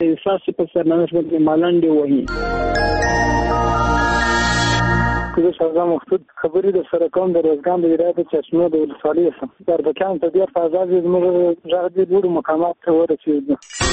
احساس په سرنوشت باندې مالنډې وهي. زه شاه مقصود خبرې د سره کوم د روزګان د ولایت چشمه د ولسوالۍ څخه د اربکیان په ډېر فضا کې زموږ غږ د لوړو مقامات ته ورسېږي.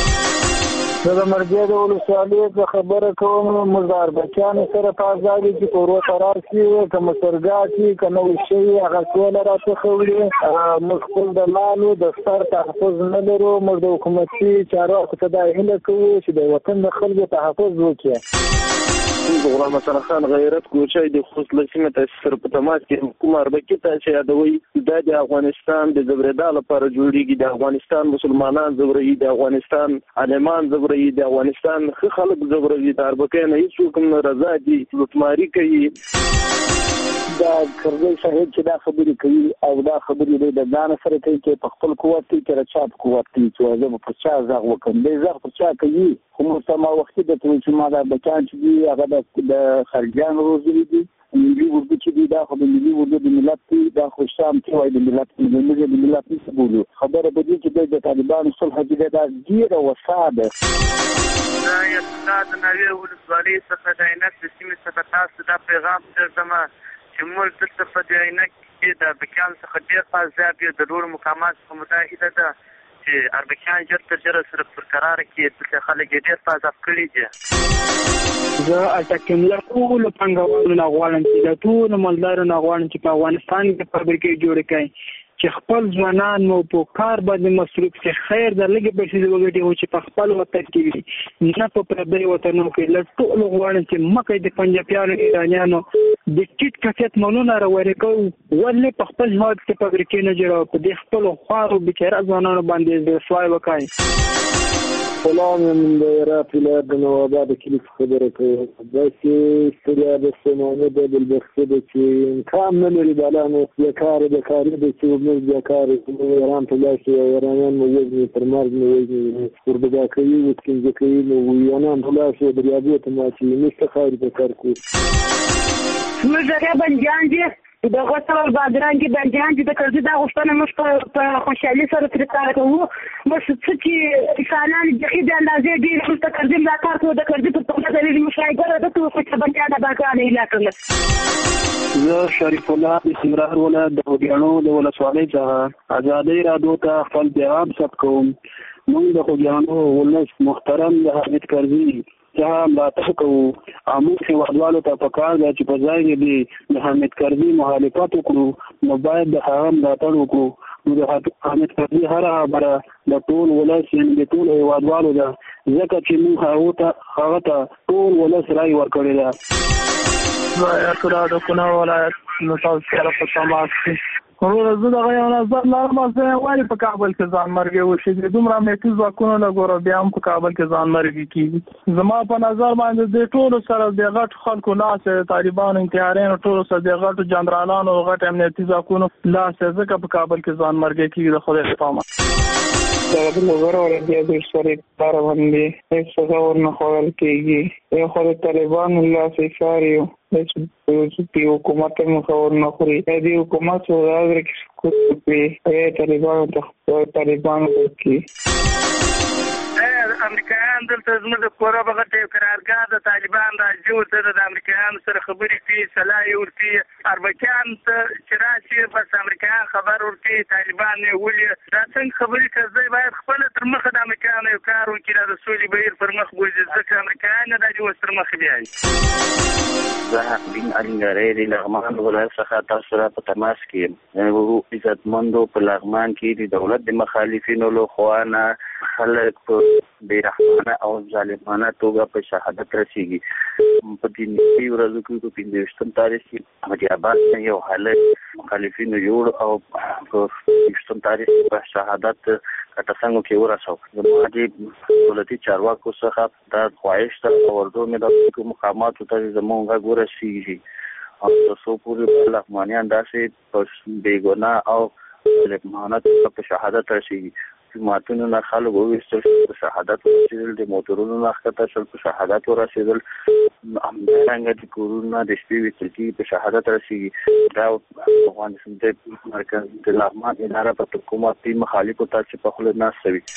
زه د مرګي د ولسوالۍ څخه خبره کوم. موږ د اربکیانو سره په فضا کې چې په ورو قرار کې که مسرګا کې که نوې شوي هغه ټول راڅخه وړي. موږ خپل د مالو د سر تحفظ نه لرو. موږ د حکومتي چارواکو ته دا هیله کوو چې د وطن د خلکو تحفظ وکړي. غلام حسن خان غیرت کوچای د خوست لسیمه ته سره په تماس کې حکومت اربکی ته چې یادوي د افغانستان د زبردا لپاره جوړیږي، د افغانستان مسلمانان زبري، د افغانستان عالمان زبري، د افغانستان خلک زبري. د اربکی نه هیڅ کوم رضا دي لوټماري کوي. دا کرزی صاحب چې دا خبرې کوي او دا خبرې د ځان سره کوي چې په خپل قوت کې چې چا په قوت کې چې زه په چا ځغ وکم دی ځغ په چا کوي. خو مستما وختي د چې ما دا بچان چې دی هغه د خارجيان روزلي دي ملي اردو چې دی دا خو د ملي اردو د ملت دی دا خو شام کې وای د ملت د ملت څه بولو خبره به دي چې د طالبانو صلح دې دا ډیره وساده. دا یو ستاسو نوې ولسوالۍ څخه د عینک د سیمې څخه تاسو دا پیغام درځم چې موږ دلته په دې عینک کې د اربکیان څخه ډېر فاصله د لوړو مقاماتو څخه متحده ده چې اربکیان ژر تر ژره سره پر قرار کې دلته خلک ډېر فاصله کړي دي. زه اټکم له ټولو پانګوالو نه غواړم چې د ټولو مالدارو نه غواړم چې په افغانستان کې فابریکې جوړې کړي چې خپل ځوانان مو په کار باندې مصروف شي. خیر د لږې پیسې وګټي او چې په خپل وطن کې وي نه په پردیو وطنونو کې. له ټولو غواړم چې مکه د پنجابیانو ایرانیانو د ټیټ کیفیت مالونه راوړي کوو ولې په خپل هېواد کې فابریکې نه جوړوي. په دې خپلو خوارو بیچاره ځوانانو باندې سوای وکړي. سلام من د عراق ولایت د نواباد کلي خبره کوي. داسې ستړیا د سمانه د بلبخته ده چې امکان نه لري بالانو بیکار د کاري د چې موږ بیکار ایران ته لاړ شو او ایرانیان مو وژني تر مرګ مو وژني وربدا کوي وسکنځه کوي نو ایران ته لاړ شو دریابو ته ماچي نشته خاري په کار کوي. موږ هغه بنجان دي د غوښتل بادرنګ بنجان دي د کړي دا غوښتنه موږ په خوشحالي سره تر کار کوو. موږ چې انسانان د دې اندازې دي چې کړي دا کار کوو د کړي په توګه د مشاهده د ټول څه بنجان د باغانه علاقه. زه شریف الله استمرار ولایت د خوږیاڼو د ولسوالۍ څخه ازادۍ راډیو ته خپل پیغام ثبت کوم. موږ د خوږیاڼو ولس محترم د حامد کرزي څخه ملاتړ کوو. موږ هېوادوالو ته پکار ده چې په ځای کې د حامد کرزي مخالفت وکړو نو باید د هغه ملاتړ وکړو. نو د حامد کرزي هره خبره د ټول ولس یعنې د ټول هېوادوالو ده ځکه چې موږ هغه ته ټول ولس رایې ورکړې ده. د کونړ ولایت نو تاسو سره په تماس کې ورور زه دغه یو نظر لرم چې وایي په کابل کې ځان مرګ وشي. دومره میتیز ځواکونه لګوره بیا هم په کابل کې ځان مرګ کیږي. زما په نظر باندې د ټولو سره د غټ خلکو لاس طالبانو انتحارینو ټولو سره د غټو جنرالانو غټ امنیتي ځواکونو لاس ځکه په کابل کې ځان مرګ کیږي. د خدای په امان د نظر ورته د سوري کار باندې هیڅ څه ورنه خوړل کیږي. یو خو د طالبانو لاس ایثاریو د حکومت مخاور نه خوري. د حکومت سره کې کوي طالبانو کې امریکایان دلته زموږ د کورا بغټ یو قرارګاه د طالبان راځي او د امریکایانو سره خبرې کوي صلاح یې ورکوي. اربکیان ته چې راشي بس امریکایان خبر ورکوي طالبان یې ولي دا څنګه خبرې کوي. باید خپل تر مخه د امریکایانو یو کار وکړي د سولې بهیر پر مخ بوځي ځکه امریکایان دا جو تر مخ بیایي. زه حقدین علنګری د لغمان ولایت څخه تاسو سره په تماس کې یم. عزتمندو په لغمان کې د دولت د مخالفینو له خوا نه خلک په بې رحمانه او ظالمانه توګه په شهادت رسېږي. په دې نږدې ورځو کې په 25 تاریخ کې احمدآباد یو حالت مخالفینو جوړ او په 25 تاریخ په شهادت کټسنګو کې ورساو. زموږ د دولتي چارواکو څخه دا خواهش ته ورته مې د مقاماتو ته زموږ غږ ورسېږي او تاسو پورې لغمانیان داسې بېګناه او ظالمانه په شهادت رسېږي. ماتونو نه خلک وویستل په شهادت ورسېدل، د موټرونو نه ښکته شول په شهادت ورسېدل. همدارنګه د کورونه د شپې ویستل کېږي په شهادت رسېږي. دا افغانستان د مرکز د لغمان اداره په حکومتي مخالفو ته چې په خوله ناسته وي.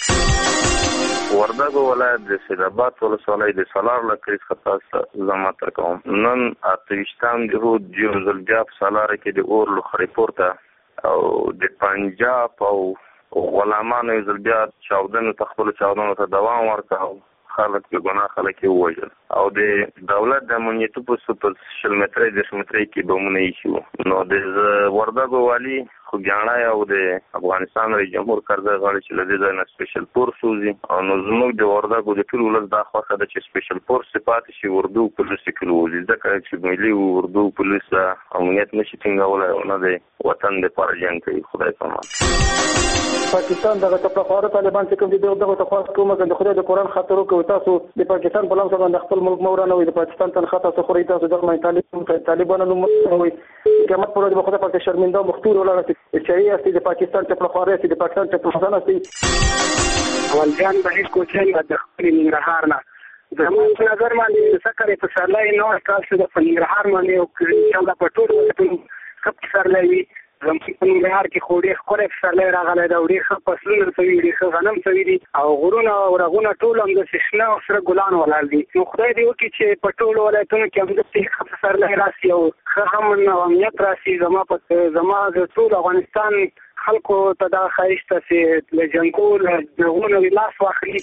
وردګو ولایت د سیدآباد ولسوالۍ د سالار له کلیس څخه زما تر کوم نن 28 د یو ځل بیا په سالار کې د اور لوخړې پورته او د پنجاب او غلامانو یو ځل بیا چاودنو ته خپلو چاودنو ته دوام ورکړ. خلک په ګناه خلک یې ووژل او د دولت د امنیتي پوستو په 100 مترۍ 10 مترۍ کې بمونه ایښي وو. نو د وردګو والي خوږیاڼی او د افغانستان رئیس جمهور کرزی غواړي چې له دې ځای نه سپیشل فورس وځي او نو زموږ د وردګو د ټول ولس دا خوښه ده چې سپیشل فورس پاتې شي اردو پولیس کې وځي ځکه چې ملي اردو پولیس امنیت نشي ټینګولی او نه د وطن دپاره جنګ کوي. خدای پامان. پاکستان دغه تفاخره طالبان چې کوم دي دغه تخواست کوم د خدای د قرآن خاطر وکړو تاسو د پاکستان په لمسه باندې خپل ملک مورانه وي د پاکستان تنخوا تاسو خوري تاسو د طالبانو نوم وي قیامت پر ورځ به خدای پاک شرمنده مختور ولاړ چې است د پاکستان ته خوري چې د پاکستان ته خزانه است ولجان به کوچن د خپل ننګرهار نه زموږ په نظر باندې سکرې په سرلای نو تاسو د ننګرهار باندې او چې دا په ټول کپ سرلای زموږ په ننګرهار کې خو ډېر ښکلی پسرلی راغلی دی او ډېر ښه فصلونه سوي ډېر ښه غنم سوي دي او غرونه او رغونه ټول همداسې شنه او سره ګلان ولاړ دي. نو خدای دې وکړي چې په ټولو ولایتونو کې همداسې ښه پسرلی راسي او ښه امن او امنیت راسي. زما د ټول افغانستان خلکو ته دا ښایست ده چې له جنګو له جنګونو لاس واخلي.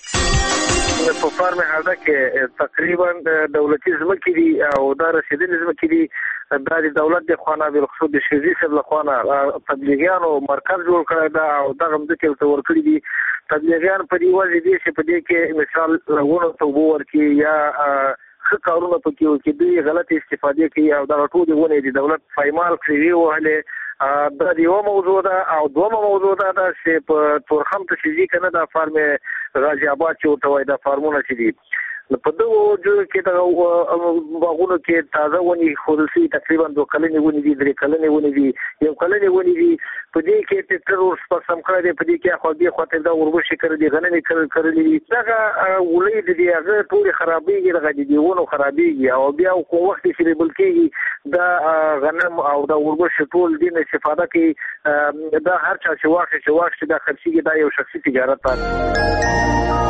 په فارم هذا کې تقریبا دولتي ځمکې دي او دا رسېدلې ځمکې دي. دا د دولت د خوانا بالخصوص د شیزي صاحب له خوانا تبلیغیانو مرکز جوړ کړی دا او دغه ځمکې ورته ورکړي دي. تبلیغیان په دې وجه دي چې په دې کې مثال لغونو ته اوبه ورکړي یا ښه کارونه پکې وکړي دوی غلطې استفادې کوي او دغه ټولې ونې د دولت پایمال کړي وهلې. دا یوه موضوع ده او دومه موضوع ده چې په تورخم ته چې ځي که نه دا فارم غازي آباد چې ورته وایي دا فارمونه چې دي په دغو ځایو کې دغه باغونو کې تازه ونې ښودل شوي تقریبا 2 کلنې ونې دي 3 کلنې ونې دي 1 کلنې ونې دي. په دې کې ټکټر ورسم کړی دی په دې کې اخوا دې خواته دا وربشې کرلي دي غنمې کرلي دي. دغه ولۍ د دې هغه ټولې خرابېږي دغه د دې ونو خرابېږي او بیا کوم وخت چې ریبل کېږي دا غنم او دا وربشې ټول دې نه استفاده کوي. دا هر چا چې واخلي دا خرڅېږي دا یو شخصي تجارت دی.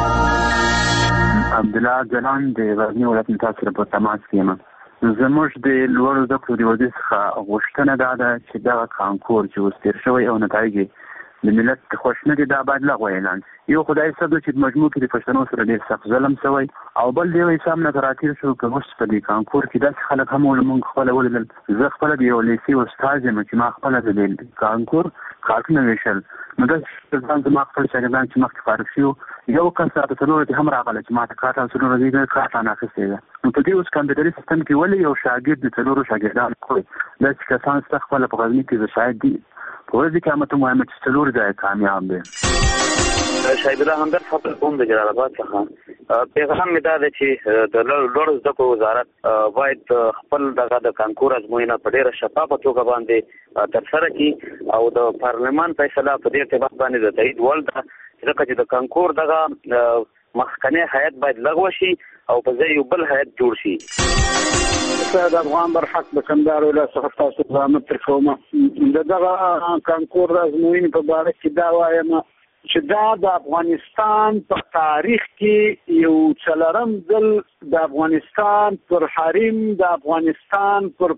عبدالله جلان د غزني ولایت تاسو په تماس کې یم. زموږ د لوړو زده کړو د وزیر څخه غوښتنه دا ده چې دغه کانکور چې اوس تېر شوی او نتایج د ملت خوښ نه دي دا باید لغوه اعلان شي. یو خدای صاحب چې مجموع کې د پښتنو سره ډېر سخت ظلم شوی او بل د یو حساب نه راتېر شو که اوس په دې کانکور کې داسې خلک هم موږ خپله ولیدل. زه خپله د یو لیسې استاد یم چې ما خپله د کانکور کارتونه ویشل نو داسې ځان زما خپل شاګردان چې مخکې فارغ شوي یو کس راته څلورو کې هم راغلی چې ما ته کارت او څلورو دې کارت راناخیستې ده. نو په دې اوس کمپیوټري سیستم کې ولې یو شاګرد د څلورو شاګردان کوي داسې کسان شته خپله په غزني کې زه شاید دي په ورځ کې قیامت مهمه چې څلور ځای کامیاب دی. شهید الله همدرد فضل کوم د جلال آباد څخه پیغام مې دا دی چې د لوړو زده کړو وزارت باید خپل دغه د کانکور ازموینه په ډېره شفافه توګه باندې ترسره کړي او د پارلمان فیصله په دې ارتباط باندې د تایید وړ ده ځکه چې د کانکور دغه مخکنی هیئت باید لغوه شي او په ځای یو بل هیئت جوړ شي. د افغان برحق د کندهار ولایت څخه تاسو زحمت درکوم د دغه کانکور د ازموینې په باره کې دا وایم چې دا د افغانستان په تاریخ کې یو څلورم ځل د افغانستان پر حریم د افغانستان پر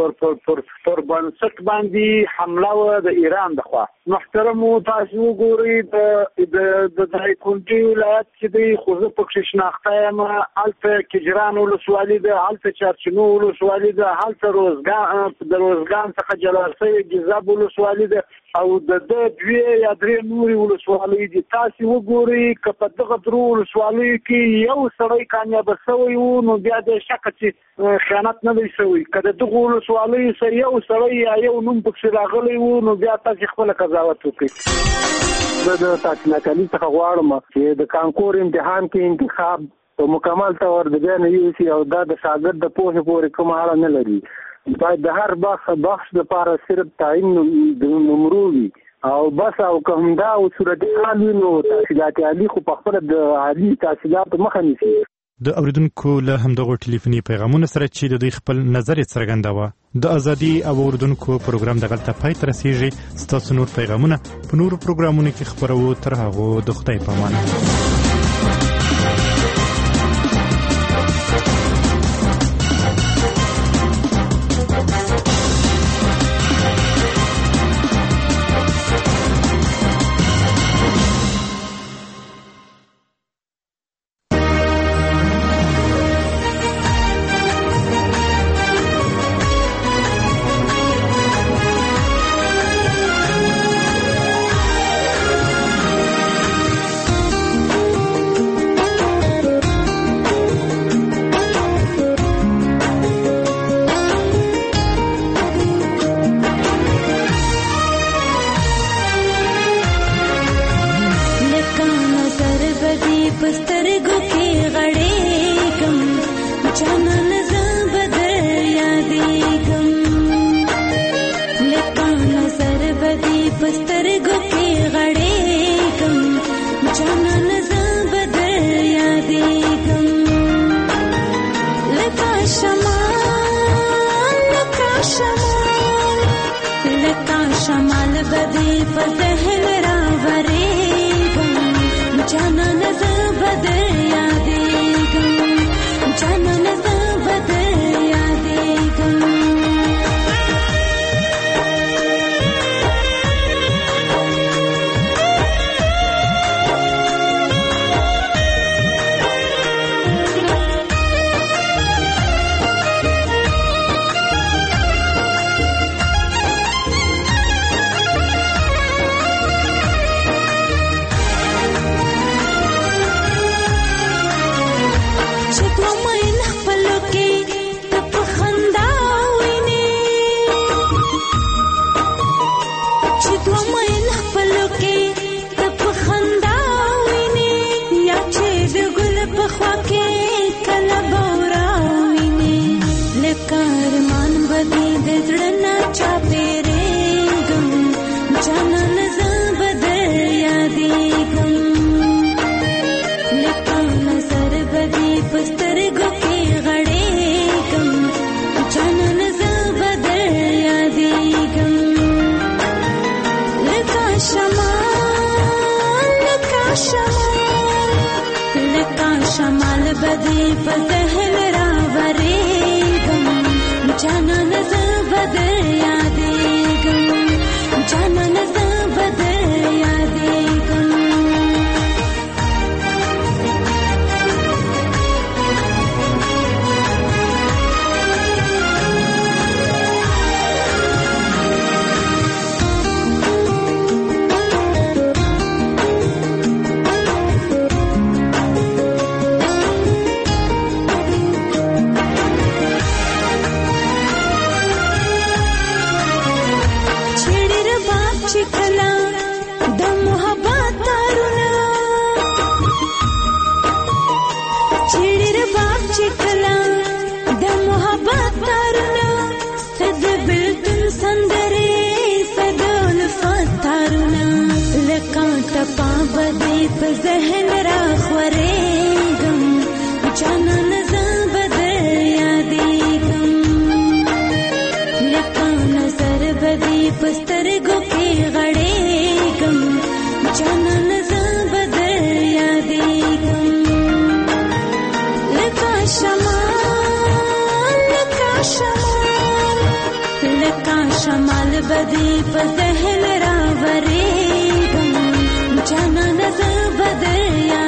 بنسټ باندې حمله و د ایران دخوا. محترمو تاسو وګورئ د دایکنډي ولایت چې دی خو زه پکې شناخته یم هلته کجران ولسوالي ده هلته چارچینو ولسوالي ده هلته د روزګان څخه جلال سوی ګیزاب ولسوالي ده او د 2 یا 3 نورې ولسوالۍ دي. تاسو وګورئ که په دغه درو ولسوالیو کې یو سړی کامیابه سوی و نو بیا د شک چې خیانت نه دی سوی. که د دغو ولسوالیو سره یو سړی یا یو نوم پکې راغلی و نو بیا تاسو خپله قضاوت وکړئ. زه د تاسو تعلیم څخه غواړم چې د کانکور امتحان کې انتخاب په مکمل طور د بیا نه یوسي او دا د شاګرد د پوهې پورې کومه اړه نه لري. باید د هر بخش لپاره صرف تعیین د نمرو وي او بس او که همدا او صورتحال وي نو تحصیلات عالي خو په خپله د عالي تحصیلاتو مخه نیسي. د اوریدونکو له همدغو ټلیفوني پیغامونو سره چې د دوی خپل نظر یې څرګنداوه. د ازادي او اوریدونکو پروګرام دغلته پای ته رسیږي. ستاسو نور پیغامونه په نورو پروګرامونو کې خپرو. تر هغو د خدای په امان. بدل